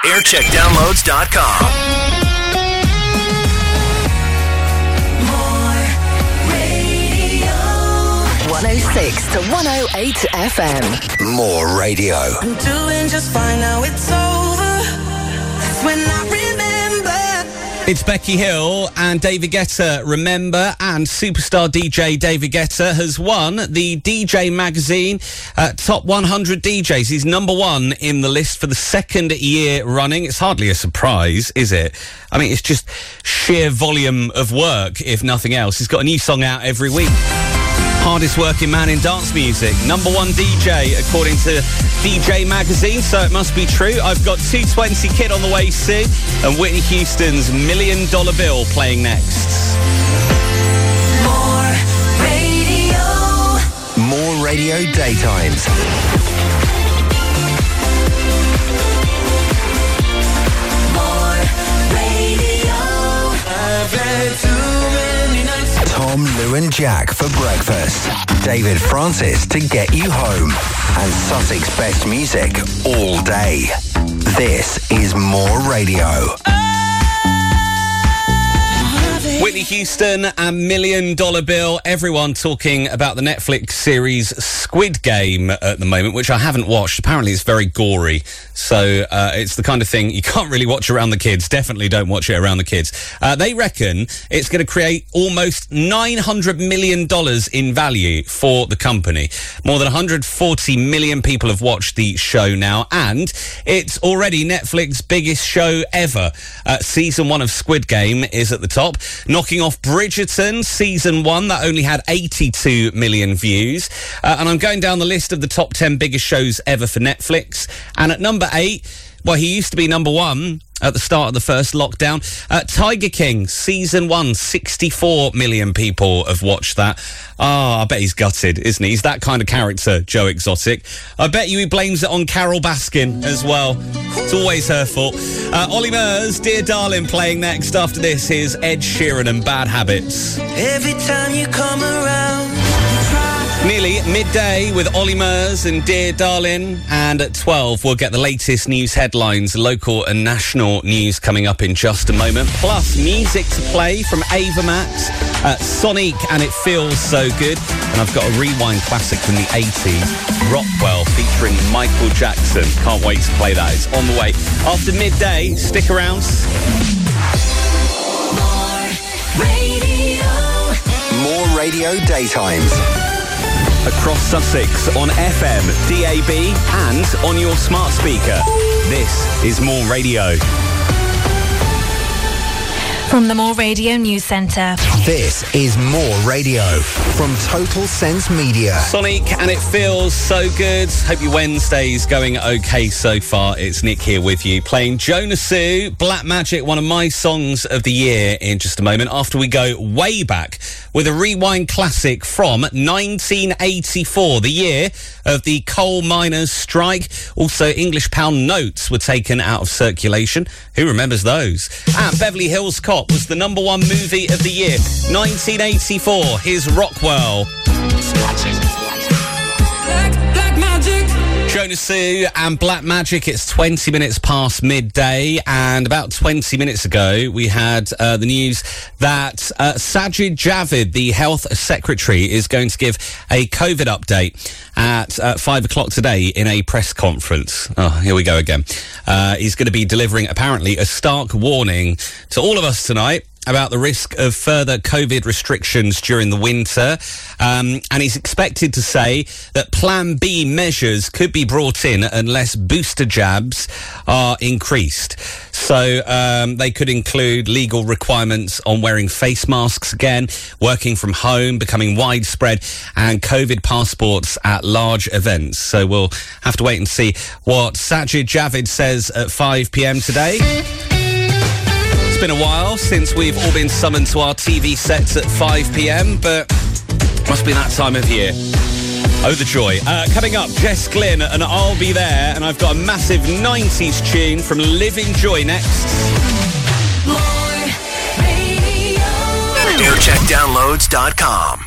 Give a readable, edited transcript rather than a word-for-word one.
Aircheckdownloads.com. More radio. 106 to 108 FM. More radio. I'm doing just fine now, it's over. That's when I remember. It's Becky Hill and David Guetta, Remember, and superstar DJ David Guetta has won the DJ Magazine Top 100 DJs. He's number one in the list for the second year running. It's hardly a surprise, is it? I mean, it's just sheer volume of work, if nothing else. He's got a new song out every week. Hardest working man in dance music. Number one DJ, according to DJ Magazine, so it must be true. I've got 220 Kid on the way soon, and Whitney Houston's $1 Million Bill playing next. More radio. More radio daytimes. More radio. I've had too many nights. Tom, Lou and Jack for breakfast. David Francis to get you home. And Sussex best music all day. This is More Radio. Whitney Houston and $1 Million Bill. Everyone talking about the Netflix series Squid Game at the moment, which I haven't watched. Apparently it's very gory. So it's the kind of thing you can't really watch around the kids. Definitely don't watch it around the kids. They reckon it's going to create almost $900 million in value for the company. More than 140 million people have watched the show now, and it's already Netflix's biggest show ever. Season 1 of Squid Game is at the top, knocking off Bridgerton, Season 1, that only had 82 million views. And I'm going down the list of the top 10 biggest shows ever for Netflix. And at number 8, well, he used to be number 1 at the start of the first lockdown. Tiger King, Season 1, 64 million people have watched that. I bet he's gutted, isn't he? He's that kind of character, Joe Exotic. I bet you he blames it on Carol Baskin as well. It's always her fault. Ollie Murs, Dear Darling, playing next. After this, here's Ed Sheeran and Bad Habits. Every time you come around. Nearly midday with Ollie Murs and Dear Darling, and at 12 we'll get the latest news headlines, local and national news coming up in just a moment, plus music to play from Ava Max, Sonic and It Feels So Good, and I've got a rewind classic from the 80s, Rockwell featuring Michael Jackson. Can't wait to play that. It's on the way. After midday, stick around. More radio daytimes. Across Sussex on FM, DAB and on your smart speaker. This is More Radio. From the More Radio News Centre. This is More Radio from Total Sense Media. Sonic and It Feels So Good. Hope your Wednesday's going okay so far. It's Nick here with you, playing Jonah Sue, Black Magic, one of my songs of the year, in just a moment, after we go way back with a rewind classic from 1984, the year of the coal miners' strike. Also, English pound notes were taken out of circulation. Who remembers those? And Beverly Hills Cop was the number one movie of the year, 1984. Here's Rockwell. Black magic. Jonah Sue and Black Magic. It's 20 minutes past midday, and about 20 minutes ago we had the news that Sajid Javid, the health secretary, is going to give a COVID update at 5 o'clock today in a press conference. Oh, here we go again. He's going to be delivering apparently a stark warning to all of us tonight about the risk of further COVID restrictions during the winter. And he's expected to say that Plan B measures could be brought in unless booster jabs are increased. So they could include legal requirements on wearing face masks again, working from home becoming widespread, and COVID passports at large events. So we'll have to wait and see what Sajid Javid says at 5 p.m. today. It's been a while since we've all been summoned to our TV sets at 5 p.m, but must be that time of year. Oh, the joy. Coming up, Jess Glynn and I'll Be There, and I've got a massive 90s tune from Living Joy next. Aircheckdownloads.com.